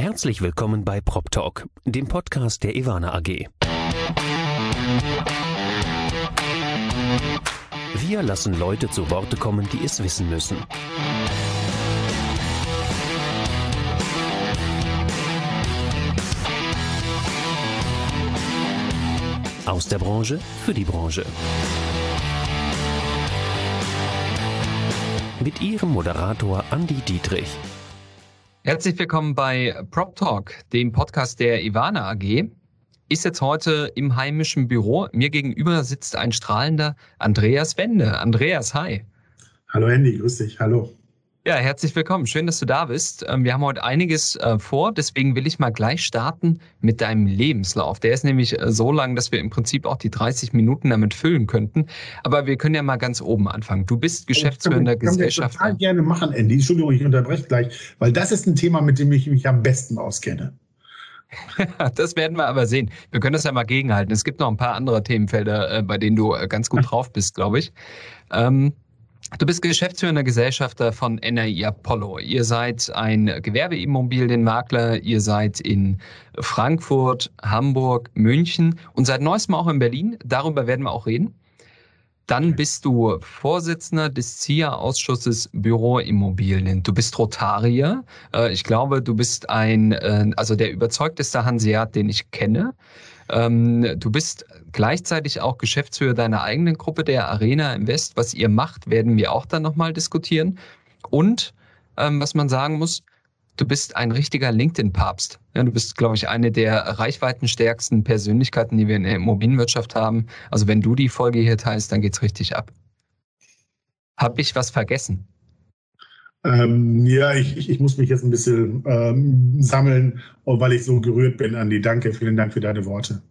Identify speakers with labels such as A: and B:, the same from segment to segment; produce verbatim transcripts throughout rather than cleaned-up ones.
A: Herzlich willkommen bei PropTalk, dem Podcast der Ewana A G. Wir lassen Leute zu Worte kommen, die es wissen müssen. Aus der Branche für die Branche. Mit Ihrem Moderator Andi Dietrich.
B: Herzlich willkommen bei PropTalk, dem Podcast der Ewana A G. Ist jetzt heute im heimischen Büro. Mir gegenüber sitzt ein strahlender Andreas Wende. Andreas, hi.
C: Hallo Andy, grüß dich, hallo.
B: Ja, herzlich willkommen. Schön, dass du da bist. Wir haben heute einiges vor, deswegen will ich mal gleich starten mit deinem Lebenslauf. Der ist nämlich so lang, dass wir im Prinzip auch die dreißig Minuten damit füllen könnten. Aber wir können ja mal ganz oben anfangen. Du bist geschäftsführender Gesellschafter.
C: Das kann ich total gerne machen, Andy. Entschuldigung, ich unterbreche gleich, weil das ist ein Thema, mit dem ich mich am besten auskenne.
B: Das werden wir aber sehen. Wir können das ja mal gegenhalten. Es gibt noch ein paar andere Themenfelder, bei denen du ganz gut drauf bist, glaube ich. Ähm, Du bist geschäftsführender Gesellschafter von N R I Apollo. Ihr seid ein Gewerbeimmobilienmakler. Ihr seid in Frankfurt, Hamburg, München und seit neuestem auch in Berlin. Darüber werden wir auch reden. Dann bist du Vorsitzender des Z I A-Ausschusses Büroimmobilien. Du bist Rotarier. Ich glaube, du bist ein, also der überzeugteste Hanseat, den ich kenne. Du bist gleichzeitig auch Geschäftsführer deiner eigenen Gruppe, der Arena Invest. Was ihr macht, werden wir auch dann nochmal diskutieren. Und was man sagen muss, du bist ein richtiger LinkedIn-Papst. Ja, du bist, glaube ich, eine der reichweitenstärksten Persönlichkeiten, die wir in der Immobilienwirtschaft haben. Also wenn du die Folge hier teilst, dann geht's richtig ab. Hab ich was vergessen?
C: Ähm, ja, ich, ich, ich muss mich jetzt ein bisschen ähm, sammeln, weil ich so gerührt bin, Andi. Danke, vielen Dank für deine Worte.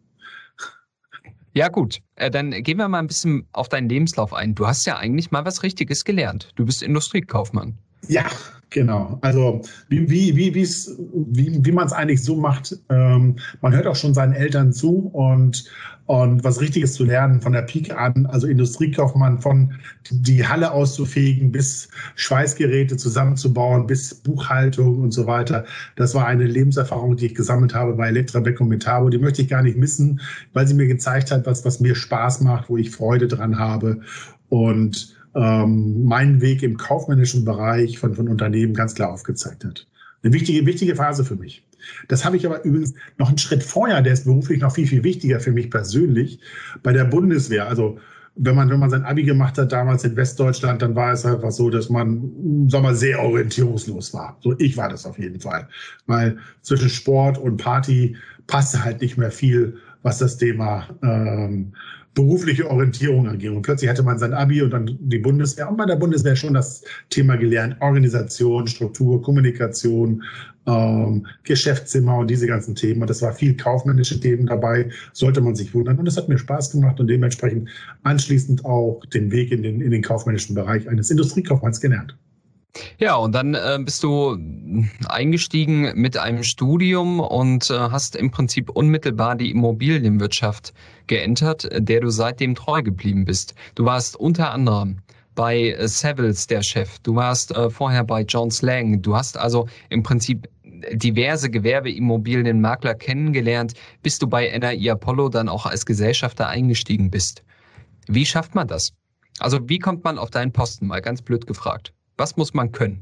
B: Ja gut, äh, dann gehen wir mal ein bisschen auf deinen Lebenslauf ein. Du hast ja eigentlich mal was Richtiges gelernt. Du bist Industriekaufmann.
C: Ja, genau. Also wie, wie, wie, wie, wie man es eigentlich so macht, ähm, man hört auch schon seinen Eltern zu und, und was Richtiges zu lernen von der Pike an, also Industriekaufmann, von die Halle auszufegen bis Schweißgeräte zusammenzubauen, bis Buchhaltung und so weiter. Das war eine Lebenserfahrung, die ich gesammelt habe bei Elektra-Beck und Metabo. Die möchte ich gar nicht missen, weil sie mir gezeigt hat, was, was mir Spaß macht, wo ich Freude dran habe und ähm, meinen Weg im kaufmännischen Bereich von, von Unternehmen ganz klar aufgezeigt hat. Eine wichtige, wichtige Phase für mich. Das habe ich aber übrigens noch einen Schritt vorher, der ist beruflich noch viel, viel wichtiger für mich persönlich, bei der Bundeswehr. Also wenn man, wenn man sein Abi gemacht hat, damals in Westdeutschland, dann war es einfach so, dass man, sagen wir mal, sehr orientierungslos war. So, ich war das auf jeden Fall. Weil zwischen Sport und Party passte halt nicht mehr viel, was das Thema ähm, berufliche Orientierung angeht. Und plötzlich hatte man sein Abi und dann die Bundeswehr. Und bei der Bundeswehr schon das Thema gelernt. Organisation, Struktur, Kommunikation, ähm, Geschäftszimmer und diese ganzen Themen. Und das war viel kaufmännische Themen dabei, sollte man sich wundern. Und das hat mir Spaß gemacht und dementsprechend anschließend auch den Weg in den, in den kaufmännischen Bereich eines Industriekaufmanns gelernt.
B: Ja, und dann äh, bist du eingestiegen mit einem Studium und äh, hast im Prinzip unmittelbar die Immobilienwirtschaft geentert, der du seitdem treu geblieben bist. Du warst unter anderem bei äh, Savills der Chef, du warst äh, vorher bei Jones Lang, du hast also im Prinzip diverse Gewerbeimmobilienmakler kennengelernt, bis du bei N R I Apollo dann auch als Gesellschafter eingestiegen bist. Wie schafft man das? Also wie kommt man auf deinen Posten, mal ganz blöd gefragt? Was muss man können?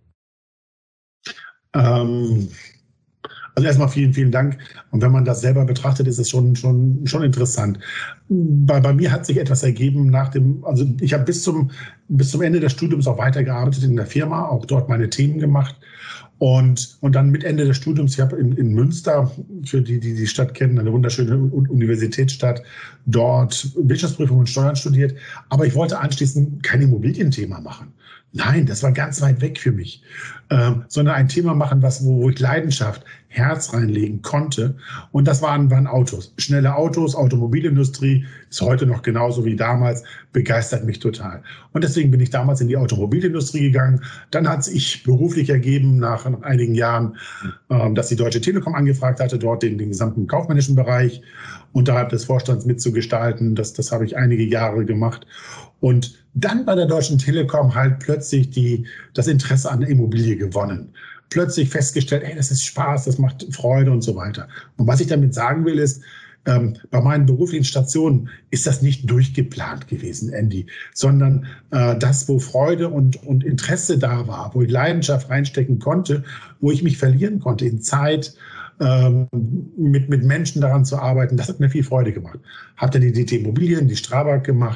C: Ähm, also erstmal vielen, vielen Dank. Und wenn man das selber betrachtet, ist es schon, schon, schon interessant. Bei, bei mir hat sich etwas ergeben nach dem, also ich habe bis zum, bis zum Ende des Studiums auch weitergearbeitet in der Firma, auch dort meine Themen gemacht. Und, und dann mit Ende des Studiums, ich habe in, in Münster, für die, die die Stadt kennen, eine wunderschöne Universitätsstadt, dort Wirtschaftsprüfung und Steuern studiert. Aber ich wollte anschließend kein Immobilienthema machen. Nein, das war ganz weit weg für mich, ähm, sondern ein Thema machen, was, wo, wo ich Leidenschaft, Herz reinlegen konnte. Und das waren, waren Autos. Schnelle Autos, Automobilindustrie, ist heute noch genauso wie damals, begeistert mich total. Und deswegen bin ich damals in die Automobilindustrie gegangen. Dann hat es sich beruflich ergeben, nach, nach einigen Jahren, ähm, dass die Deutsche Telekom angefragt hatte, dort den, den gesamten kaufmännischen Bereich unterhalb des Vorstands mitzugestalten. Das, das habe ich einige Jahre gemacht. Und dann bei der Deutschen Telekom halt plötzlich die, das Interesse an der Immobilie gewonnen. plötzlich festgestellt, ey, das ist Spaß, das macht Freude und so weiter. Und was ich damit sagen will, ist, ähm, bei meinen beruflichen Stationen ist das nicht durchgeplant gewesen, Andy, sondern äh, das, wo Freude und, und Interesse da war, wo ich Leidenschaft reinstecken konnte, wo ich mich verlieren konnte in Zeit, ähm, mit, mit Menschen daran zu arbeiten, das hat mir viel Freude gemacht. Hab dann die D T Immobilien, die Strabag gemacht.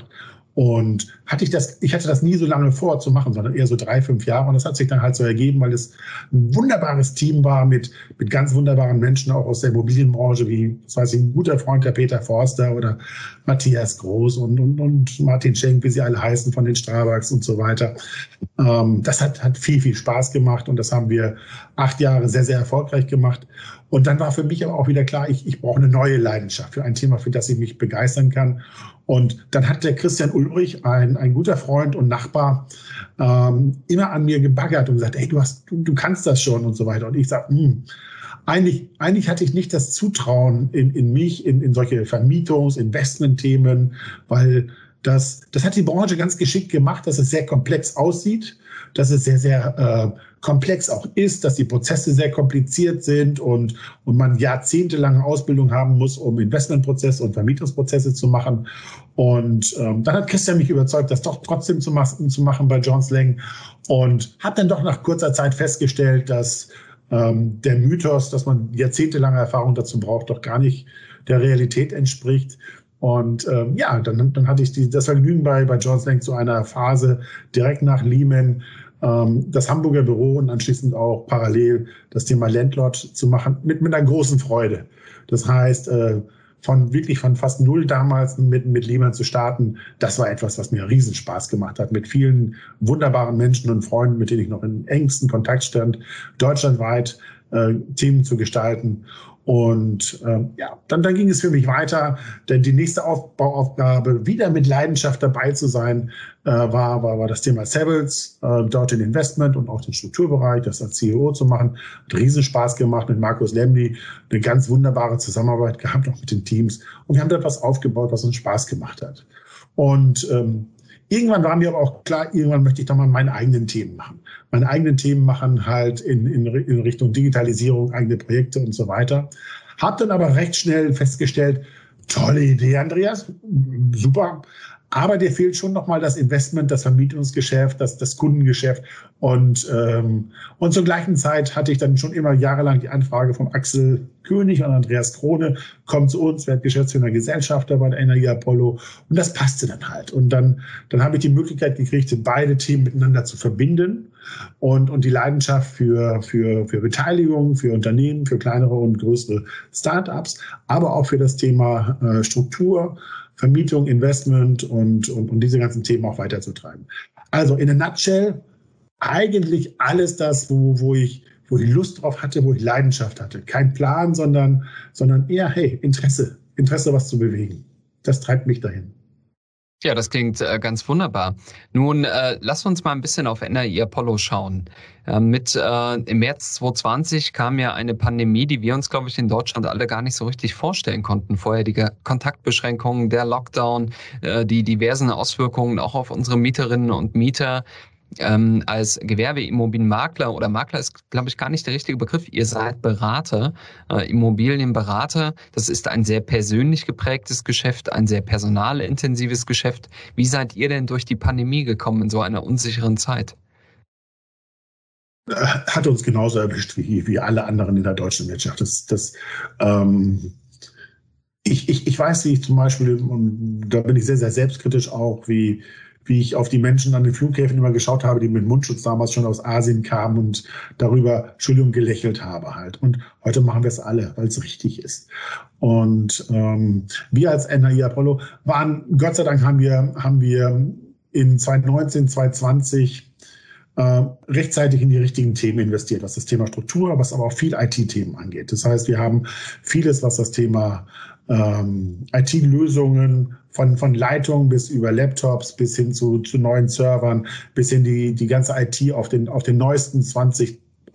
C: Und hatte ich das, ich hatte das nie so lange vor zu machen, sondern eher so drei, fünf Jahre. Und das hat sich dann halt so ergeben, weil es ein wunderbares Team war mit, mit ganz wunderbaren Menschen, auch aus der Immobilienbranche, wie, das weiß ich, ein guter Freund, der Peter Forster oder Matthias Groß und, und, und Martin Schenk, wie sie alle heißen, von den Strabags und so weiter. Ähm, das hat, hat viel, viel Spaß gemacht und das haben wir acht Jahre sehr, sehr erfolgreich gemacht. Und dann war für mich aber auch wieder klar, ich, ich brauche eine neue Leidenschaft für ein Thema, für das ich mich begeistern kann. Und dann hat der Christian Ulrich, ein, ein guter Freund und Nachbar, ähm, immer an mir gebaggert und gesagt, ey, du hast, du, du kannst das schon und so weiter. Und ich sage, hm, eigentlich, eigentlich hatte ich nicht das Zutrauen in, in mich, in, in solche Vermietungs-, Investmentthemen, weil das, das hat die Branche ganz geschickt gemacht, dass es sehr komplex aussieht, dass es sehr, sehr äh, komplex auch ist, dass die Prozesse sehr kompliziert sind und, und man jahrzehntelange Ausbildung haben muss, um Investmentprozesse und Vermietungsprozesse zu machen. Und ähm, dann hat Christian mich überzeugt, das doch trotzdem zu, machen, zu machen bei Jones Lang und habe dann doch nach kurzer Zeit festgestellt, dass ähm, der Mythos, dass man jahrzehntelange Erfahrung dazu braucht, doch gar nicht der Realität entspricht. Und ähm, ja, dann, dann hatte ich die, das Vergnügen bei, bei Jones Lang zu einer Phase direkt nach Lehman, ähm, das Hamburger Büro und anschließend auch parallel das Thema Landlord zu machen, mit, mit einer großen Freude. Das heißt, äh, von wirklich von fast null damals mit, mit Lehman zu starten, das war etwas, was mir riesen Spaß gemacht hat, mit vielen wunderbaren Menschen und Freunden, mit denen ich noch in engsten Kontakt stand, deutschlandweit äh, Themen zu gestalten. Und ähm, ja, dann, dann ging es für mich weiter, denn die nächste Aufbauaufgabe, wieder mit Leidenschaft dabei zu sein, äh, war, war, war das Thema Savills, äh, dort den Investment und auch den Strukturbereich, das als C E O zu machen. Hat riesen Spaß gemacht mit Markus Lemny, eine ganz wunderbare Zusammenarbeit gehabt, auch mit den Teams. Und wir haben da etwas aufgebaut, was uns Spaß gemacht hat. Und ähm, irgendwann war mir aber auch klar, irgendwann möchte ich doch mal meine eigenen Themen machen. Meine eigenen Themen machen halt in, in, in Richtung Digitalisierung, eigene Projekte und so weiter. Hab dann aber recht schnell festgestellt, tolle Idee, Andreas, super. Aber dir fehlt schon nochmal das Investment, das Vermietungsgeschäft, das, das Kundengeschäft. Und, ähm, und zur gleichen Zeit hatte ich dann schon immer jahrelang die Anfrage vom Axel König und Andreas Krone, kommt zu uns, wird Geschäftsführer Gesellschafter bei der Energie Apollo. Und das passte dann halt. Und dann, dann habe ich die Möglichkeit gekriegt, beide Themen miteinander zu verbinden und, und die Leidenschaft für, für, für Beteiligung, für Unternehmen, für kleinere und größere Startups, aber auch für das Thema äh, Struktur, Vermietung, Investment und, und, und diese ganzen Themen auch weiterzutreiben. Also in a nutshell, eigentlich alles das, wo, wo, ich, wo ich Lust drauf hatte, wo ich Leidenschaft hatte. Kein Plan, sondern, sondern eher, hey, Interesse, Interesse, was zu bewegen. Das treibt mich dahin.
B: Ja, das klingt äh, ganz wunderbar. Nun, äh, lass uns mal ein bisschen auf Energie Apollo schauen. Äh, mit äh, im März zwanzig zwanzig kam ja eine Pandemie, die wir uns, glaube ich, in Deutschland alle gar nicht so richtig vorstellen konnten. Vorher die Kontaktbeschränkungen, der Lockdown, äh, die diversen Auswirkungen auch auf unsere Mieterinnen und Mieter. Ähm, als Gewerbeimmobilienmakler oder Makler ist, glaube ich, gar nicht der richtige Begriff. Ihr seid Berater, äh, Immobilienberater. Das ist ein sehr persönlich geprägtes Geschäft, ein sehr personalintensives Geschäft. Wie seid ihr denn durch die Pandemie gekommen in so einer unsicheren Zeit?
C: Hat uns genauso erwischt wie, wie alle anderen in der deutschen Wirtschaft. Das, das, ähm, ich, ich, ich weiß, wie ich zum Beispiel, und da bin ich sehr, sehr selbstkritisch auch, wie wie ich auf die Menschen an den Flughäfen immer geschaut habe, die mit Mundschutz damals schon aus Asien kamen und darüber Entschuldigung gelächelt habe halt. Und heute machen wir es alle, weil es richtig ist. Und ähm, wir als Energie Apollo waren, Gott sei Dank haben wir, haben wir in zwanzig neunzehn, zwanzig zwanzig äh, rechtzeitig in die richtigen Themen investiert, was das Thema Struktur, was aber auch viel I T-Themen angeht. Das heißt, wir haben vieles, was das Thema ähm, I T-Lösungen von, von Leitungen bis über Laptops bis hin zu, zu neuen Servern, bis hin die, die ganze I T auf den, auf den neuesten zwanzig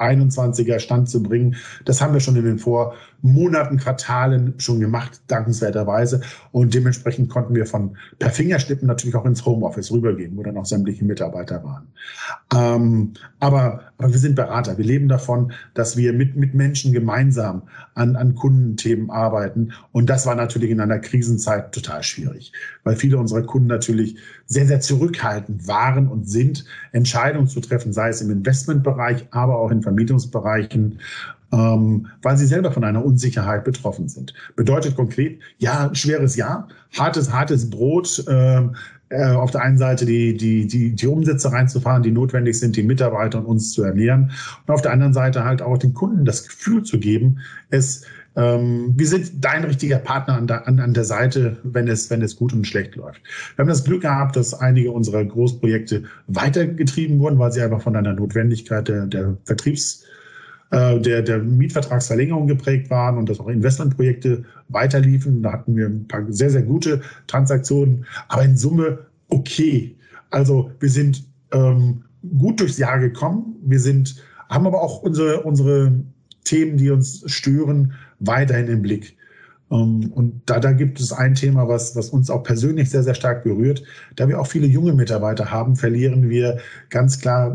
C: einundzwanziger Stand zu bringen. Das haben wir schon in den Vormonaten, Quartalen schon gemacht, dankenswerterweise. Und dementsprechend konnten wir von per Fingerschnippen natürlich auch ins Homeoffice rübergehen, wo dann auch sämtliche Mitarbeiter waren. Ähm, aber, aber wir sind Berater. Wir leben davon, dass wir mit, mit Menschen gemeinsam an, an Kundenthemen arbeiten. Und das war natürlich in einer Krisenzeit total schwierig, weil viele unserer Kunden natürlich sehr, sehr zurückhaltend waren und sind, Entscheidungen zu treffen, sei es im Investmentbereich, aber auch in Vermietungsbereichen, ähm, weil sie selber von einer Unsicherheit betroffen sind. Bedeutet konkret, ja, schweres Jahr, hartes, hartes Brot, äh, äh, auf der einen Seite die, die, die, die Umsätze reinzufahren, die notwendig sind, die Mitarbeiter und uns zu ernähren. Und auf der anderen Seite halt auch den Kunden das Gefühl zu geben, es Ähm, wir sind dein richtiger Partner an der, an, an der Seite, wenn es, wenn es gut und schlecht läuft. Wir haben das Glück gehabt, dass einige unserer Großprojekte weitergetrieben wurden, weil sie einfach von einer Notwendigkeit der, der Vertriebs, äh, der, der Mietvertragsverlängerung geprägt waren und dass auch Investmentprojekte weiterliefen. Da hatten wir ein paar sehr, sehr gute Transaktionen, aber in Summe okay. Also wir sind ähm, gut durchs Jahr gekommen. Wir sind, haben aber auch unsere, unsere Themen, die uns stören, weiterhin im Blick. Und da, da gibt es ein Thema, was, was uns auch persönlich sehr, sehr stark berührt. Da wir auch viele junge Mitarbeiter haben, verlieren wir ganz klar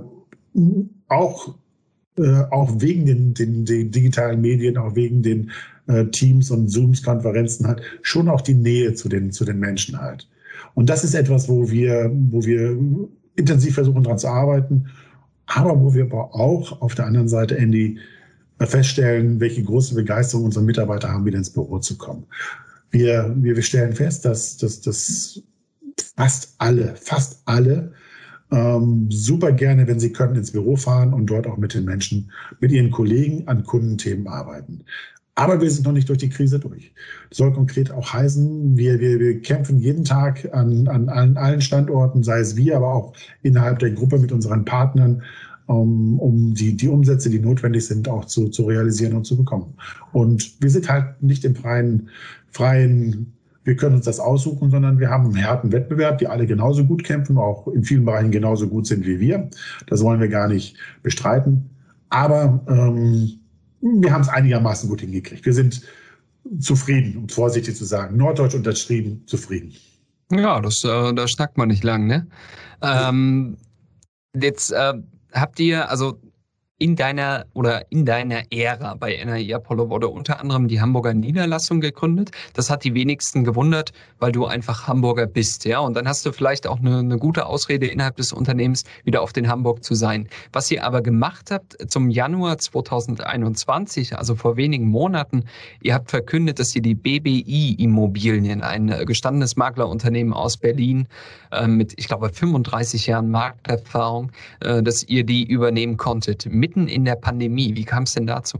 C: auch, äh, auch wegen den, den, den digitalen Medien, auch wegen den äh, Teams und Zooms, Konferenzen halt, schon auch die Nähe zu den, zu den Menschen halt. Und das ist etwas, wo wir, wo wir intensiv versuchen, daran zu arbeiten, aber wo wir aber auch auf der anderen Seite, Andy, feststellen, welche große Begeisterung unsere Mitarbeiter haben, wieder ins Büro zu kommen. Wir, wir, wir stellen fest, dass, dass, dass fast alle, fast alle ähm, super gerne, wenn sie können, ins Büro fahren und dort auch mit den Menschen, mit ihren Kollegen an Kundenthemen arbeiten. Aber wir sind noch nicht durch die Krise durch. Das soll konkret auch heißen, wir, wir, wir kämpfen jeden Tag an, an, an allen Standorten, sei es wir, aber auch innerhalb der Gruppe mit unseren Partnern, um, um die, die Umsätze, die notwendig sind, auch zu, zu realisieren und zu bekommen. Und wir sind halt nicht im freien, freien, wir können uns das aussuchen, sondern wir haben einen harten Wettbewerb, die alle genauso gut kämpfen, auch in vielen Bereichen genauso gut sind wie wir. Das wollen wir gar nicht bestreiten. Aber ähm, wir haben es einigermaßen gut hingekriegt. Wir sind zufrieden, um vorsichtig zu sagen. Norddeutsch unterschrieben, zufrieden.
B: Ja, das, äh, da schnackt man nicht lang, ne? Ähm, jetzt äh, habt ihr, also in deiner oder in deiner Ära bei N R I Apollo wurde unter anderem die Hamburger Niederlassung gegründet. Das hat die wenigsten gewundert, weil du einfach Hamburger bist, ja. Und dann hast du vielleicht auch eine, eine gute Ausrede innerhalb des Unternehmens, wieder auf den Hamburg zu sein. Was ihr aber gemacht habt zum Januar zweitausendeinundzwanzig, also vor wenigen Monaten, ihr habt verkündet, dass ihr die B B I Immobilien, ein gestandenes Maklerunternehmen aus Berlin äh, mit, ich glaube, fünfunddreißig Jahren Markterfahrung, äh, dass ihr die übernehmen konntet. Mitten in der Pandemie. Wie kam es denn dazu?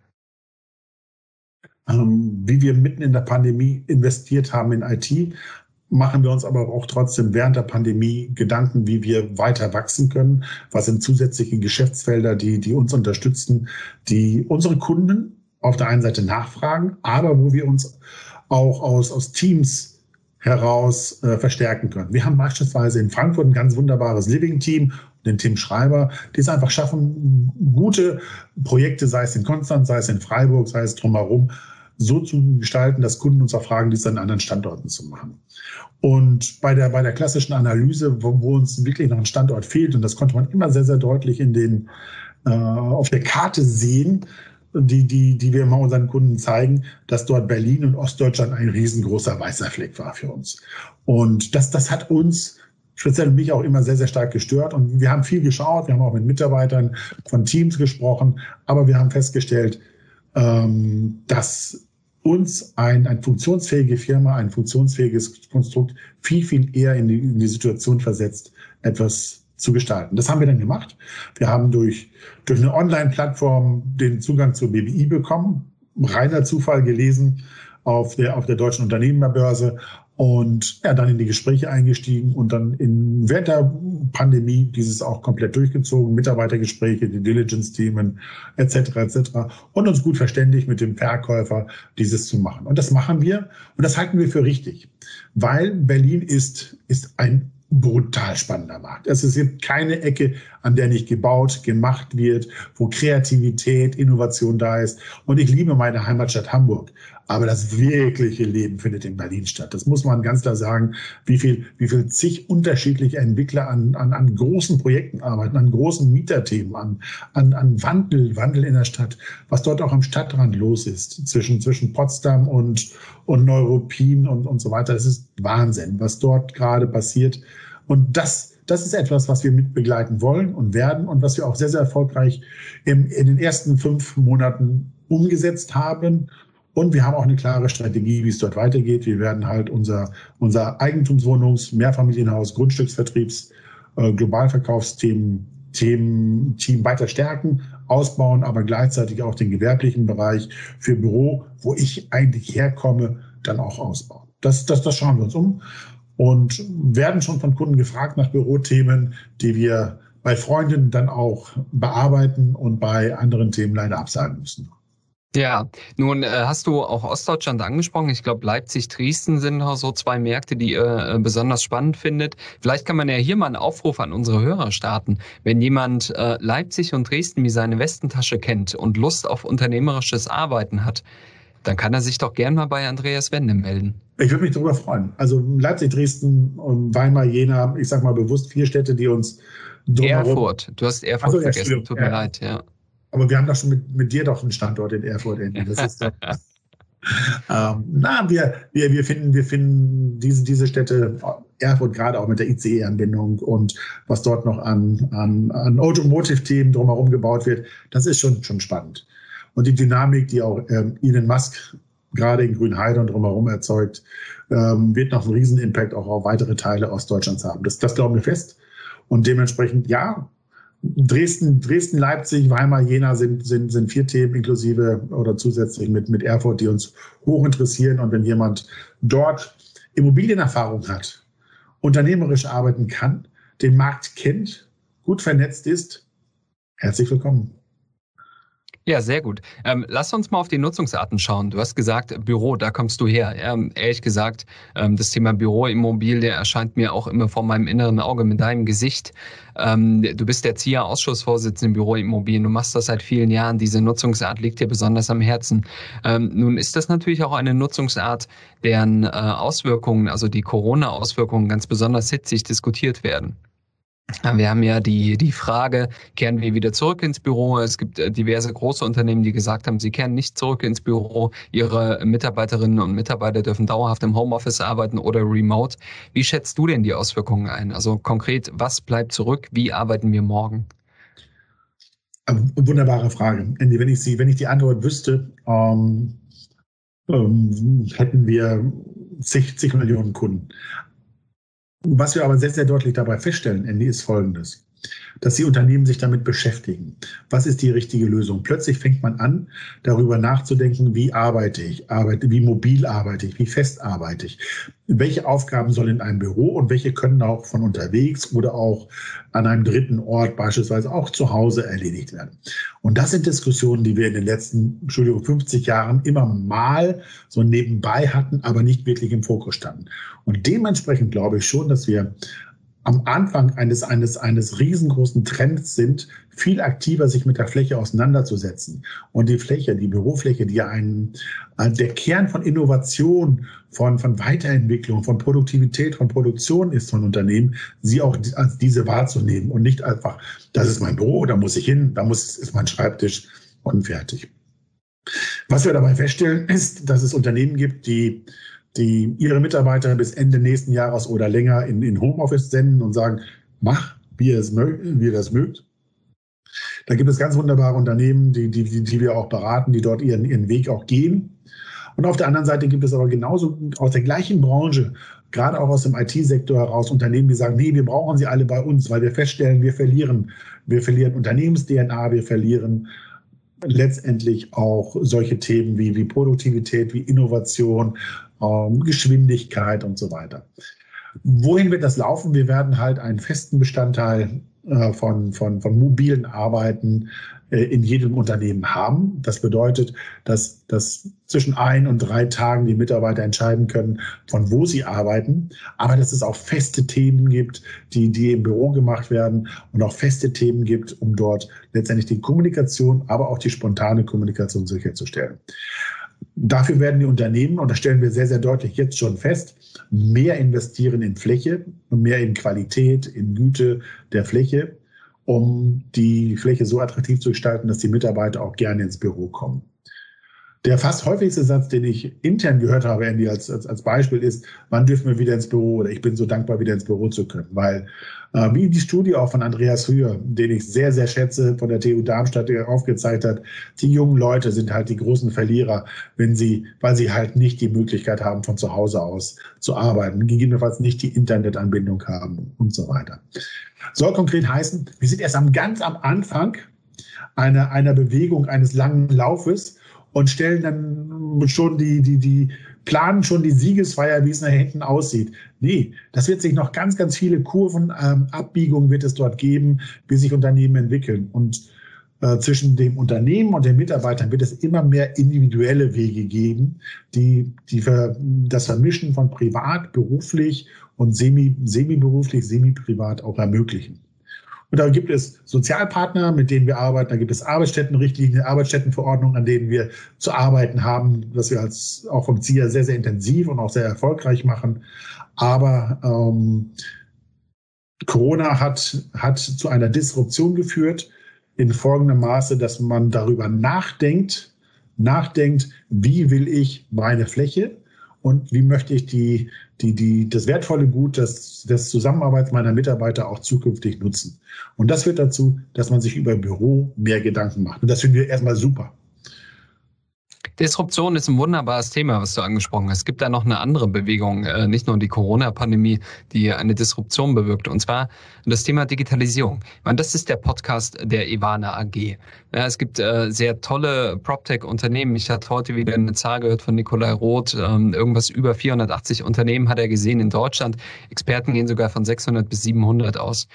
C: Ähm, wie wir mitten in der Pandemie investiert haben in I T, machen wir uns aber auch trotzdem während der Pandemie Gedanken, wie wir weiter wachsen können. Was sind zusätzliche Geschäftsfelder, die, die uns unterstützen, die unsere Kunden auf der einen Seite nachfragen, aber wo wir uns auch aus, aus Teams heraus äh, verstärken können. Wir haben beispielsweise in Frankfurt ein ganz wunderbares Living-Team, den Tim Schreiber, die es einfach schaffen, gute Projekte, sei es in Konstanz, sei es in Freiburg, sei es drumherum, so zu gestalten, dass Kunden uns auch fragen, dies an anderen Standorten zu machen. Und bei der, bei der klassischen Analyse, wo, wo uns wirklich noch ein Standort fehlt, und das konnte man immer sehr, sehr deutlich in den, äh, auf der Karte sehen, die, die, die wir immer unseren Kunden zeigen, dass dort Berlin und Ostdeutschland ein riesengroßer weißer Fleck war für uns. Und das, das hat uns speziell mich auch immer sehr, sehr stark gestört. Und wir haben viel geschaut, wir haben auch mit Mitarbeitern von Teams gesprochen, aber wir haben festgestellt, ähm, dass uns ein, ein funktionsfähige Firma, ein funktionsfähiges Konstrukt viel, viel eher in die, in die Situation versetzt, etwas zu gestalten. Das haben wir dann gemacht. Wir haben durch, durch eine Online-Plattform den Zugang zur B B I bekommen, reiner Zufall gelesen auf der, auf der Deutschen Unternehmerbörse. Und ja, dann in die Gespräche eingestiegen und dann in, während der Pandemie dieses auch komplett durchgezogen, Mitarbeitergespräche, die Diligence-Themen et cetera et cetera und uns gut verständigt mit dem Verkäufer, dieses zu machen. Und das machen wir und das halten wir für richtig, weil Berlin ist, ist ein brutal spannender Markt. Es gibt keine Ecke an der nicht gebaut, gemacht wird, wo Kreativität, Innovation da ist. Und ich liebe meine Heimatstadt Hamburg. Aber das wirkliche Leben findet in Berlin statt. Das muss man ganz klar sagen, wie viel, wie viel zig unterschiedliche Entwickler an, an, an großen Projekten arbeiten, an großen Mieterthemen, an, an, an Wandel, Wandel in der Stadt, was dort auch am Stadtrand los ist, zwischen, zwischen Potsdam und, und Neuruppin und, und so weiter. Es ist Wahnsinn, was dort gerade passiert. Und das, das ist etwas, was wir mitbegleiten wollen und werden und was wir auch sehr, sehr erfolgreich im, in den ersten fünf Monaten umgesetzt haben. Und wir haben auch eine klare Strategie, wie es dort weitergeht. Wir werden halt unser, unser Eigentumswohnungs-, Mehrfamilienhaus-, Grundstücksvertriebs-, äh, Globalverkaufsthemen, Themen, Team weiter stärken, ausbauen, aber gleichzeitig auch den gewerblichen Bereich für Büro, wo ich eigentlich herkomme, dann auch ausbauen. Das, das, das schauen wir uns um und werden schon von Kunden gefragt nach Bürothemen, die wir bei Freunden dann auch bearbeiten und bei anderen Themen leider absagen müssen.
B: Ja, nun äh, hast du auch Ostdeutschland angesprochen. Ich glaube, Leipzig, Dresden sind auch so zwei Märkte, die ihr äh, besonders spannend findet. Vielleicht kann man ja hier mal einen Aufruf an unsere Hörer starten. Wenn jemand äh, Leipzig und Dresden wie seine Westentasche kennt und Lust auf unternehmerisches Arbeiten hat, dann kann er sich doch gern mal bei Andreas Wende melden.
C: Ich würde mich darüber freuen. Also Leipzig, Dresden, Weimar, Jena, ich sage mal bewusst vier Städte, die uns drumherum...
B: Erfurt, du hast Erfurt
C: so,
B: vergessen,
C: ja,
B: tut mir
C: ja.
B: leid, ja.
C: Aber wir haben doch schon mit, mit dir doch einen Standort in Erfurt, Andy. Das ist doch, ähm, na, wir, wir, wir finden, wir finden diese, diese Städte, Erfurt gerade auch mit der I C E-Anbindung und was dort noch an, an, an Automotive-Themen drumherum gebaut wird, das ist schon, schon spannend. Und die Dynamik, die auch ähm, Elon Musk gerade in Grünheide und drumherum erzeugt, ähm, wird noch einen Riesenimpact auch auf weitere Teile Ostdeutschlands haben. Das, das glauben wir fest. Und dementsprechend, ja, Dresden, Dresden, Leipzig, Weimar, Jena sind, sind, sind vier Themen inklusive oder zusätzlich mit, mit Erfurt, die uns hoch interessieren. Und wenn jemand dort Immobilienerfahrung hat, unternehmerisch arbeiten kann, den Markt kennt, gut vernetzt ist, herzlich willkommen.
B: Ja, sehr gut. Ähm, lass uns mal auf die Nutzungsarten schauen. Du hast gesagt, Büro, da kommst du her. Ähm, ehrlich gesagt, ähm, das Thema Büroimmobilie erscheint mir auch immer vor meinem inneren Auge mit deinem Gesicht. Ähm, du bist der Z I A-Ausschussvorsitzende in Büroimmobilien. Du machst das seit vielen Jahren. Diese Nutzungsart liegt dir besonders am Herzen. Ähm, nun ist das natürlich auch eine Nutzungsart, deren äh, Auswirkungen, also die Corona-Auswirkungen, ganz besonders hitzig diskutiert werden. Wir haben ja die, die Frage, kehren wir wieder zurück ins Büro? Es gibt diverse große Unternehmen, die gesagt haben, sie kehren nicht zurück ins Büro. Ihre Mitarbeiterinnen und Mitarbeiter dürfen dauerhaft im Homeoffice arbeiten oder remote. Wie schätzt du denn die Auswirkungen ein? Also konkret, was bleibt zurück? Wie arbeiten wir morgen?
C: Wunderbare Frage. Andy, wenn ich sie, wenn ich die Antwort wüsste, ähm, ähm, hätten wir zig, zig Millionen Kunden. Was wir aber sehr, sehr deutlich dabei feststellen, Andy, ist Folgendes, dass die Unternehmen sich damit beschäftigen. Was ist die richtige Lösung? Plötzlich fängt man an, darüber nachzudenken, wie arbeite ich, arbeite, wie mobil arbeite ich, wie fest arbeite ich, welche Aufgaben sollen in einem Büro und welche können auch von unterwegs oder auch an einem dritten Ort, beispielsweise auch zu Hause, erledigt werden. Und das sind Diskussionen, die wir in den letzten, Entschuldigung, fünfzig Jahren immer mal so nebenbei hatten, aber nicht wirklich im Fokus standen. Und dementsprechend glaube ich schon, dass wir am Anfang eines, eines, eines riesengroßen Trends sind, viel aktiver sich mit der Fläche auseinanderzusetzen. Und die Fläche, die Bürofläche, die ja ein, der Kern von Innovation, von, von Weiterentwicklung, von Produktivität, von Produktion ist von Unternehmen, sie auch als diese wahrzunehmen und nicht einfach, das ist mein Büro, da muss ich hin, da muss, ist mein Schreibtisch und fertig. Was wir dabei feststellen, ist, dass es Unternehmen gibt, die die ihre Mitarbeiter bis Ende nächsten Jahres oder länger in, in Homeoffice senden und sagen, mach, wie ihr, es mögt, wie ihr das mögt. Da gibt es ganz wunderbare Unternehmen, die, die, die wir auch beraten, die dort ihren, ihren Weg auch gehen. Und auf der anderen Seite gibt es aber genauso aus der gleichen Branche, gerade auch aus dem I T-Sektor heraus, Unternehmen, die sagen, nee, wir brauchen sie alle bei uns, weil wir feststellen, wir verlieren, wir verlieren Unternehmens-D N A, wir verlieren letztendlich auch solche Themen wie, wie Produktivität, wie Innovation, ähm, Geschwindigkeit und so weiter. Wohin wird das laufen? Wir werden halt einen festen Bestandteil äh, von, von, von mobilen Arbeiten äh, in jedem Unternehmen haben. Das bedeutet, dass, dass zwischen ein und drei Tagen die Mitarbeiter entscheiden können, von wo sie arbeiten, aber dass es auch feste Themen gibt, die, die im Büro gemacht werden und auch feste Themen gibt, um dort letztendlich die Kommunikation, aber auch die spontane Kommunikation sicherzustellen. Dafür werden die Unternehmen, und das stellen wir sehr, sehr deutlich jetzt schon fest, mehr investieren in Fläche und mehr in Qualität, in Güte der Fläche, um die Fläche so attraktiv zu gestalten, dass die Mitarbeiter auch gerne ins Büro kommen. Der fast häufigste Satz, den ich intern gehört habe, Andy, als, als, als Beispiel ist, wann dürfen wir wieder ins Büro, oder ich bin so dankbar, wieder ins Büro zu können. Weil, äh, wie die Studie auch von Andreas Hühr, den ich sehr, sehr schätze, von der T U Darmstadt, der aufgezeigt hat, die jungen Leute sind halt die großen Verlierer, wenn sie, weil sie halt nicht die Möglichkeit haben, von zu Hause aus zu arbeiten, gegebenenfalls nicht die Internetanbindung haben und so weiter. Soll konkret heißen, wir sind erst am ganz am Anfang einer, einer Bewegung, eines langen Laufes, und stellen dann schon die, die, die, planen schon die Siegesfeier, wie es nach hinten aussieht. Nee, das wird sich noch ganz, ganz viele Kurven, ähm, Abbiegungen wird es dort geben, wie sich Unternehmen entwickeln. Und äh, zwischen dem Unternehmen und den Mitarbeitern wird es immer mehr individuelle Wege geben, die, die ver, das Vermischen von privat, beruflich und semi, semi-beruflich, semi-privat auch ermöglichen. Und da gibt es Sozialpartner, mit denen wir arbeiten. Da gibt es Arbeitsstättenrichtlinien, Arbeitsstättenverordnungen, an denen wir zu arbeiten haben, was wir als auch vom Z I A sehr, sehr intensiv und auch sehr erfolgreich machen. Aber ähm, Corona hat, hat zu einer Disruption geführt in folgendem Maße, dass man darüber nachdenkt, nachdenkt, wie will ich meine Fläche und wie möchte ich die, die, die, das wertvolle Gut des, des Zusammenarbeits meiner Mitarbeiter auch zukünftig nutzen. Und das führt dazu, dass man sich über Büro mehr Gedanken macht. Und das finden wir erstmal super.
B: Disruption ist ein wunderbares Thema, was du angesprochen hast. Es gibt da noch eine andere Bewegung, nicht nur die Corona-Pandemie, die eine Disruption bewirkt, und zwar das Thema Digitalisierung. Ich meine, das ist der Podcast der Evana A G. Ja, es gibt äh, sehr tolle PropTech-Unternehmen. Ich hatte heute wieder eine Zahl gehört von Nikolai Roth. Ähm, irgendwas über vierhundertachtzig Unternehmen hat er gesehen in Deutschland. Experten gehen sogar von sechshundert bis siebenhundert aus.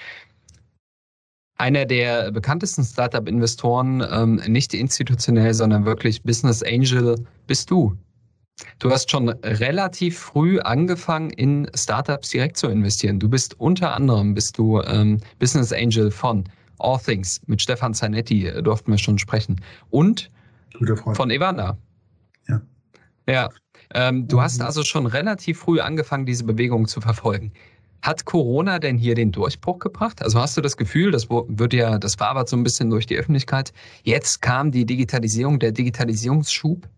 B: Einer der bekanntesten Startup-Investoren, ähm, nicht institutionell, sondern wirklich Business Angel, bist du. Du hast schon relativ früh angefangen, in Startups direkt zu investieren. Du bist unter anderem bist du ähm, Business Angel von All Things. Mit Stefan Zanetti äh, durften wir schon sprechen. Und von Evana.
C: Ja.
B: Ja. Ähm, du hast also schon relativ früh angefangen, diese Bewegung zu verfolgen. Hat Corona denn hier den Durchbruch gebracht? Also hast du das Gefühl, das wird ja, das wabert so ein bisschen durch die Öffentlichkeit. Jetzt kam die Digitalisierung, der Digitalisierungsschub?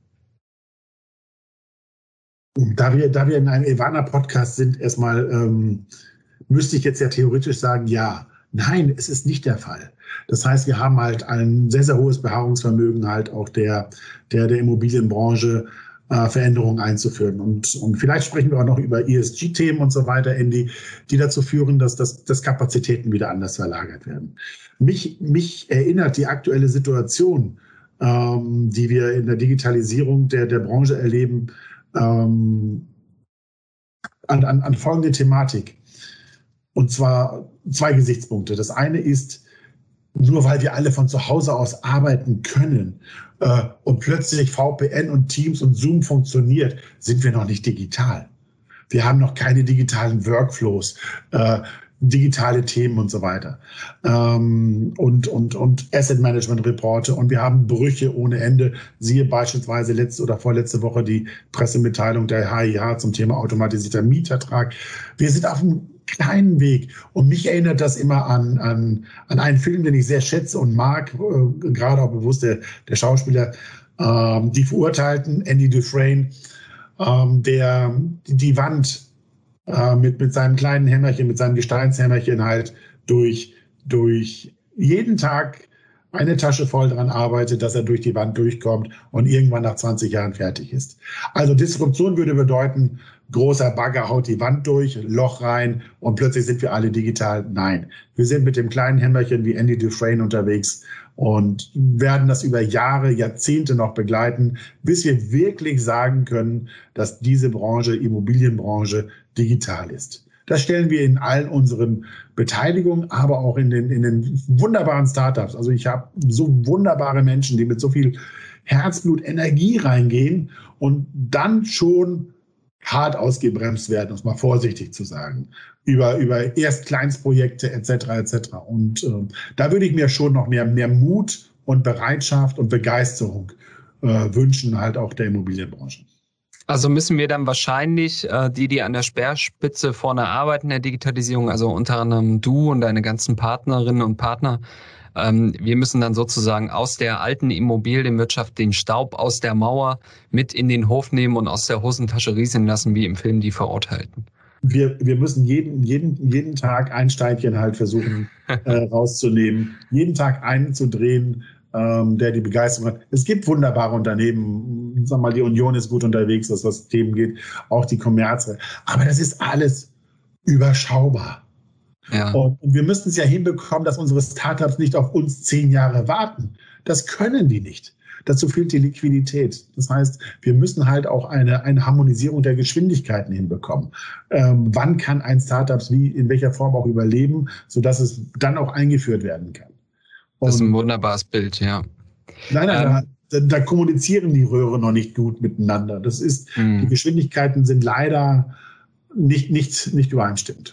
C: Da wir, da wir in einem Evana-Podcast sind, erstmal ähm, müsste ich jetzt ja theoretisch sagen, ja. Nein, es ist nicht der Fall. Das heißt, wir haben halt ein sehr, sehr hohes Beharrungsvermögen halt auch der, der, der Immobilienbranche, Veränderungen einzuführen. Und, und vielleicht sprechen wir auch noch über E S G-Themen und so weiter, Andy, die dazu führen, dass, dass, dass Kapazitäten wieder anders verlagert werden. Mich, mich erinnert die aktuelle Situation, ähm, die wir in der Digitalisierung der, der Branche erleben, ähm, an, an, an folgende Thematik. Und zwar zwei Gesichtspunkte. Das eine ist, nur weil wir alle von zu Hause aus arbeiten können äh, und plötzlich V P N und Teams und Zoom funktioniert, sind wir noch nicht digital. Wir haben noch keine digitalen Workflows, äh, digitale Themen und so weiter. Ähm, und, und, und Asset-Management-Reporte, und wir haben Brüche ohne Ende. Siehe beispielsweise letzte oder vorletzte Woche die Pressemitteilung der H I H zum Thema automatisierter Mietvertrag. Wir sind auf einem kleinen Weg. Und mich erinnert das immer an, an, an einen Film, den ich sehr schätze und mag, äh, gerade auch bewusst der, der Schauspieler, ähm, die Verurteilten, Andy Dufresne, ähm, der die Wand äh, mit, mit seinem kleinen Hämmerchen, mit seinem Gesteinshämmerchen halt durch, durch jeden Tag eine Tasche voll dran arbeitet, dass er durch die Wand durchkommt und irgendwann nach zwanzig Jahren fertig ist. Also Disruption würde bedeuten, großer Bagger haut die Wand durch, Loch rein und plötzlich sind wir alle digital. Nein, wir sind mit dem kleinen Hämmerchen wie Andy Dufresne unterwegs und werden das über Jahre, Jahrzehnte noch begleiten, bis wir wirklich sagen können, dass diese Branche, Immobilienbranche, digital ist. Das stellen wir in allen unseren Beteiligungen, aber auch in den, in den wunderbaren Startups. Also ich habe so wunderbare Menschen, die mit so viel Herzblut, Energie reingehen und dann schon hart ausgebremst werden, um es mal vorsichtig zu sagen, über, über erst Kleinstprojekte et cetera et cetera. Und äh, da würde ich mir schon noch mehr, mehr Mut und Bereitschaft und Begeisterung äh, wünschen, halt auch der Immobilienbranche.
B: Also müssen wir dann wahrscheinlich äh, die, die an der Speerspitze vorne arbeiten in der Digitalisierung, also unter anderem du und deine ganzen Partnerinnen und Partner, ähm, wir müssen dann sozusagen aus der alten Immobilienwirtschaft den Staub aus der Mauer mit in den Hof nehmen und aus der Hosentasche rieseln lassen, wie im Film Die Verurteilten.
C: Wir, wir müssen jeden, jeden, jeden Tag ein Steinchen halt versuchen äh, rauszunehmen, jeden Tag einen zu drehen, ähm, der die Begeisterung hat. Es gibt wunderbare Unternehmen, sag mal, die Union ist gut unterwegs, was was Themen geht, auch die Commerz. Aber das ist alles überschaubar. Ja. Und wir müssen es ja hinbekommen, dass unsere Startups nicht auf uns zehn Jahre warten. Das können die nicht. Dazu fehlt die Liquidität. Das heißt, wir müssen halt auch eine, eine Harmonisierung der Geschwindigkeiten hinbekommen. Ähm, wann kann ein Startup wie in welcher Form auch überleben, sodass es dann auch eingeführt werden kann? Und
B: das ist ein wunderbares Bild, ja.
C: Nein, nein, ähm, da, da kommunizieren die Röhre noch nicht gut miteinander. Das ist, mh. die Geschwindigkeiten sind leider nicht, nicht, nicht übereinstimmend.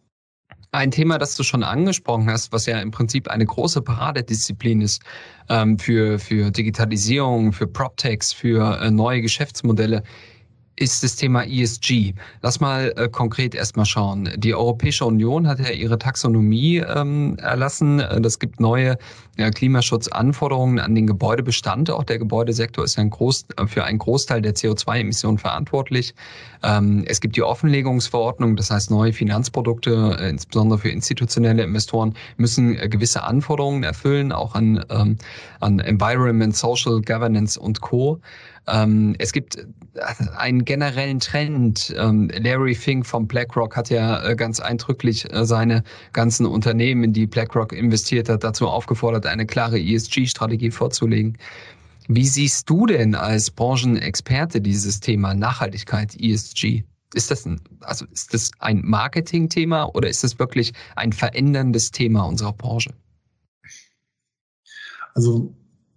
B: Ein Thema, das du schon angesprochen hast, was ja im Prinzip eine große Paradedisziplin ist ähm, für, für Digitalisierung, für PropTechs, für äh, neue Geschäftsmodelle, ist das Thema E S G. Lass mal äh, konkret erstmal schauen. Die Europäische Union hat ja ihre Taxonomie ähm, erlassen. Das gibt neue ja, Klimaschutzanforderungen an den Gebäudebestand. Auch der Gebäudesektor ist ja ein Groß, für einen Großteil der C O zwei Emissionen verantwortlich. Ähm, es gibt die Offenlegungsverordnung, das heißt neue Finanzprodukte, äh, insbesondere für institutionelle Investoren, müssen äh, gewisse Anforderungen erfüllen, auch an, ähm, an Environment, Social Governance und Co. Ähm, es gibt einen generellen Trend. Ähm, Larry Fink von BlackRock hat ja äh, ganz eindrücklich äh, seine ganzen Unternehmen, in die BlackRock investiert hat, dazu aufgefordert, eine klare E S G-Strategie vorzulegen. Wie siehst du denn als Branchenexperte dieses Thema Nachhaltigkeit, E S G? Ist das ein, also ist das ein Marketingthema oder ist das wirklich ein veränderndes Thema unserer Branche?
C: Also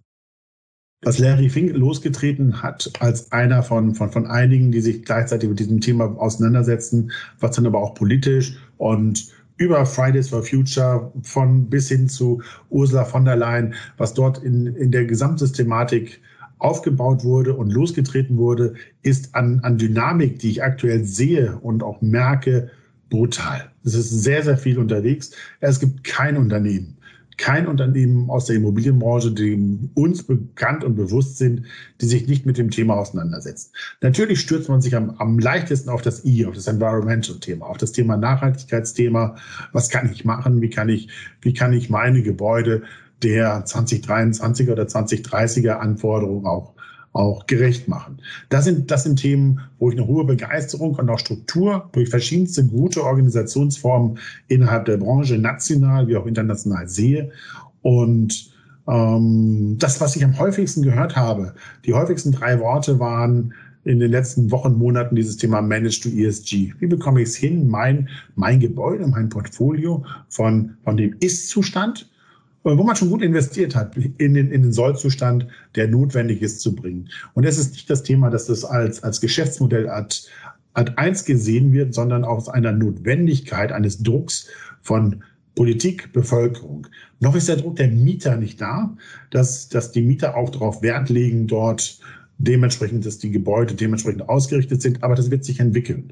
C: was Larry Fink losgetreten hat, als einer von, von, von einigen, die sich gleichzeitig mit diesem Thema auseinandersetzen, was dann aber auch politisch und über Fridays for Future von bis hin zu Ursula von der Leyen, was dort in, in der Gesamtsystematik aufgebaut wurde und losgetreten wurde, ist an, an Dynamik, die ich aktuell sehe und auch merke, brutal. Es ist sehr, sehr viel unterwegs. Es gibt kein Unternehmen, kein Unternehmen aus der Immobilienbranche, die uns bekannt und bewusst sind, die sich nicht mit dem Thema auseinandersetzen. Natürlich stürzt man sich am, am leichtesten auf das I, auf das Environmental-Thema, auf das Thema Nachhaltigkeitsthema. Was kann ich machen? Wie kann ich, wie kann ich meine Gebäude der zwanzig dreiundzwanziger oder zwanzig dreißiger Anforderungen auch auch gerecht machen. Das sind, das sind Themen, wo ich eine hohe Begeisterung und auch Struktur durch verschiedenste gute Organisationsformen innerhalb der Branche, national wie auch international sehe. Und ähm, das, was ich am häufigsten gehört habe, die häufigsten drei Worte waren in den letzten Wochen, Monaten dieses Thema Manage to E S G. Wie bekomme ich es hin, mein, mein Gebäude, mein Portfolio von, von dem Ist-Zustand, wo man schon gut investiert hat, in den, in den Sollzustand, der notwendig ist, zu bringen. Und es ist nicht das Thema, dass das als, als Geschäftsmodell Ad, Ad eins gesehen wird, sondern aus einer Notwendigkeit eines Drucks von Politik, Bevölkerung. Noch ist der Druck der Mieter nicht da, dass, dass die Mieter auch darauf Wert legen, dort dementsprechend, dass die Gebäude dementsprechend ausgerichtet sind, aber das wird sich entwickeln.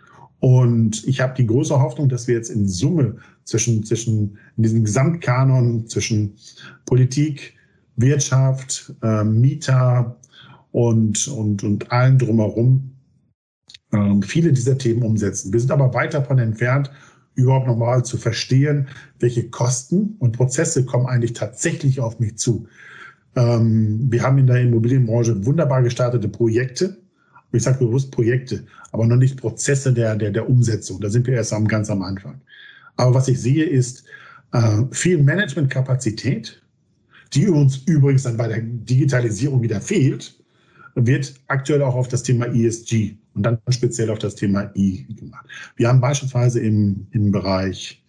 C: Und ich habe die große Hoffnung, dass wir jetzt in Summe zwischen, zwischen in diesem Gesamtkanon zwischen Politik, Wirtschaft, äh, Mieter und, und, und allen drumherum äh, viele dieser Themen umsetzen. Wir sind aber weit davon entfernt, überhaupt nochmal zu verstehen, welche Kosten und Prozesse kommen eigentlich tatsächlich auf mich zu. Ähm, wir haben in der Immobilienbranche wunderbar gestartete Projekte. Ich sage bewusst Projekte, aber noch nicht Prozesse der, der, der Umsetzung. Da sind wir erst am, ganz am Anfang. Aber was ich sehe, ist äh, viel Managementkapazität, die uns übrigens dann bei der Digitalisierung wieder fehlt, wird aktuell auch auf das Thema E S G und dann speziell auf das Thema I gemacht. Wir haben beispielsweise im, im Bereich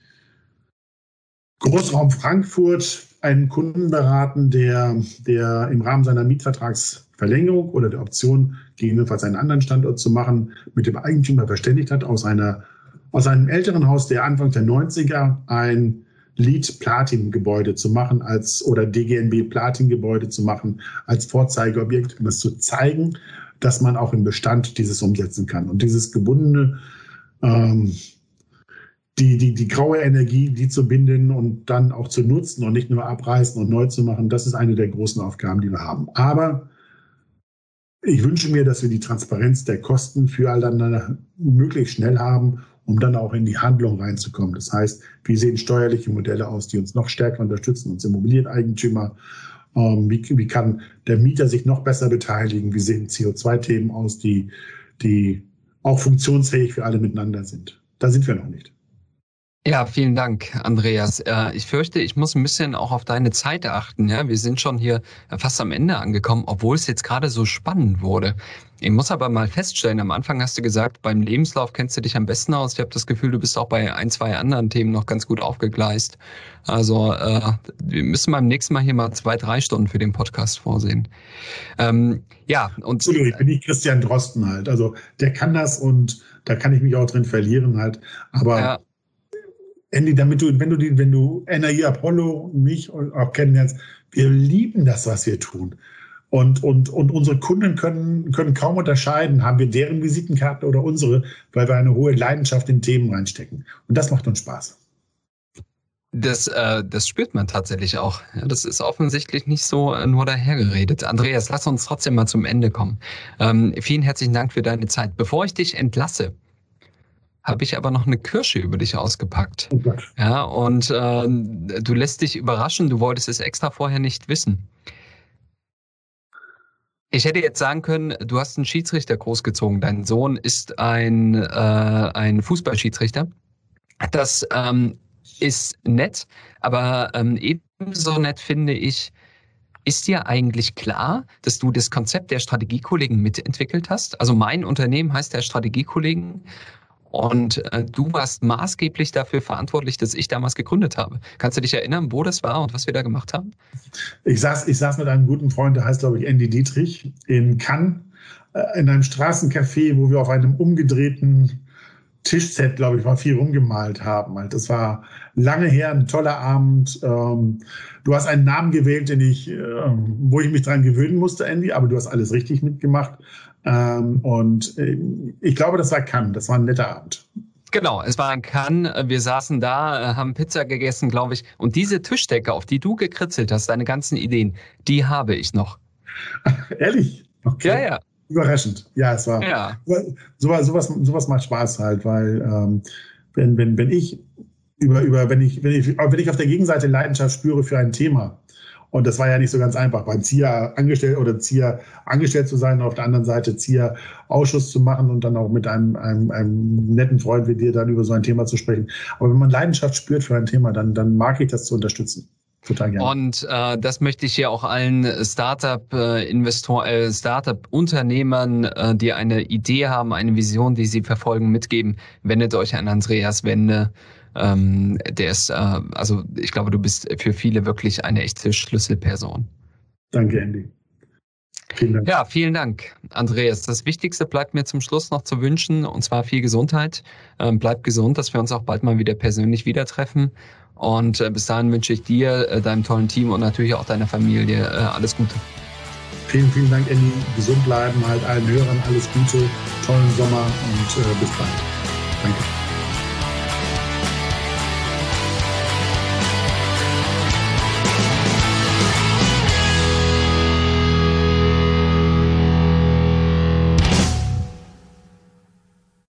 C: Großraum Frankfurt einen Kunden beraten, der, der im Rahmen seiner Mietvertragsverlängerung oder der Option, gegebenenfalls einen anderen Standort zu machen, mit dem Eigentümer verständigt hat, aus, einer, aus einem älteren Haus der Anfang der neunziger ein LEED-Platin-Gebäude zu machen als oder D G N B-Platin-Gebäude zu machen als Vorzeigeobjekt, um es zu zeigen, dass man auch im Bestand dieses umsetzen kann. Und dieses gebundene, ähm, die, die, die graue Energie, die zu binden und dann auch zu nutzen und nicht nur abreißen und neu zu machen, das ist eine der großen Aufgaben, die wir haben. Aber ich wünsche mir, dass wir die Transparenz der Kosten für alle möglichst schnell haben, um dann auch in die Handlung reinzukommen. Das heißt, wie sehen steuerliche Modelle aus, die uns noch stärker unterstützen, uns Immobilieneigentümer? Ähm, wie, wie kann der Mieter sich noch besser beteiligen? Wie sehen C O zwei Themen aus, die, die auch funktionsfähig für alle miteinander sind? Da sind wir noch nicht.
B: Ja, vielen Dank, Andreas. Ich fürchte, ich muss ein bisschen auch auf deine Zeit achten. Ja, wir sind schon hier fast am Ende angekommen, obwohl es jetzt gerade so spannend wurde. Ich muss aber mal feststellen, am Anfang hast du gesagt, beim Lebenslauf kennst du dich am besten aus. Ich habe das Gefühl, du bist auch bei ein, zwei anderen Themen noch ganz gut aufgegleist. Also äh, wir müssen beim nächsten Mal hier mal zwei, drei Stunden für den Podcast vorsehen. Ähm, ja, und
C: Entschuldigung, ich bin nicht Christian Drosten halt. Also der kann das und da kann ich mich auch drin verlieren halt. Aber ja. Andy, damit du, wenn du die, wenn du N R I Apollo, mich auch kennenlernst, wir lieben das, was wir tun. Und, und, und unsere Kunden können, können kaum unterscheiden, haben wir deren Visitenkarten oder unsere, weil wir eine hohe Leidenschaft in Themen reinstecken. Und das macht uns Spaß.
B: Das, äh, das spürt man tatsächlich auch. Ja, das ist offensichtlich nicht so äh, nur dahergeredet. Andreas, lass uns trotzdem mal zum Ende kommen. Ähm, vielen herzlichen Dank für deine Zeit. Bevor ich dich entlasse, habe ich aber noch eine Kirsche über dich ausgepackt.
C: Oh Gott.
B: Ja, und äh, du lässt dich überraschen, du wolltest es extra vorher nicht wissen. Ich hätte jetzt sagen können, du hast einen Schiedsrichter großgezogen. Dein Sohn ist ein, äh, ein Fußballschiedsrichter. Das ähm, ist nett, aber ähm, ebenso nett finde ich, ist dir eigentlich klar, dass du das Konzept der Strategiekollegen mitentwickelt hast? Also mein Unternehmen heißt der Strategiekollegen. Und äh, du warst maßgeblich dafür verantwortlich, dass ich damals gegründet habe. Kannst du dich erinnern, wo das war und was wir da gemacht haben?
C: Ich saß, ich saß mit einem guten Freund, der heißt, glaube ich, Andy Dietrich, in Cannes, äh, in einem Straßencafé, wo wir auf einem umgedrehten Tischset, glaube ich, war viel rumgemalt haben. Das war lange her, ein toller Abend. Ähm, du hast einen Namen gewählt, den ich, äh, wo ich mich dran gewöhnen musste, Andy, aber du hast alles richtig mitgemacht. Ähm, und äh, ich glaube, das war Cannes. Das war ein netter Abend.
B: Genau, es war in Cannes. Wir saßen da, haben Pizza gegessen, glaube ich. Und diese Tischdecke, auf die du gekritzelt hast, deine ganzen Ideen, die habe ich noch.
C: Ehrlich?
B: Okay. Ja, ja.
C: Überraschend. Ja, es war.
B: Ja.
C: Sowas, sowas, sowas macht Spaß halt, weil ähm, wenn, wenn, wenn ich über, über, wenn ich, wenn ich, wenn ich auf der Gegenseite Leidenschaft spüre für ein Thema, und das war ja nicht so ganz einfach, beim Z I A angestellt oder Z I A angestellt zu sein und auf der anderen Seite Z I A Ausschuss zu machen und dann auch mit einem, einem, einem netten Freund wie dir dann über so ein Thema zu sprechen. Aber wenn man Leidenschaft spürt für ein Thema, dann, dann mag ich das zu unterstützen. Total gerne.
B: Und äh, das möchte ich hier auch allen Startup-Investoren, äh, Startup-Unternehmern, äh, die eine Idee haben, eine Vision, die sie verfolgen, mitgeben. Wendet euch an Andreas Wende. Ähm, der ist, äh, also ich glaube, du bist für viele wirklich eine echte Schlüsselperson.
C: Danke, Andy. Vielen Dank.
B: Ja, vielen Dank, Andreas. Das Wichtigste bleibt mir zum Schluss noch zu wünschen, und zwar viel Gesundheit. Ähm, bleib gesund, dass wir uns auch bald mal wieder persönlich wieder treffen. Und äh, bis dahin wünsche ich dir, äh, deinem tollen Team und natürlich auch deiner Familie äh, alles Gute.
C: Vielen, vielen Dank, Andy. Gesund bleiben, halt allen Hörern alles Gute, tollen Sommer und äh, bis bald. Danke.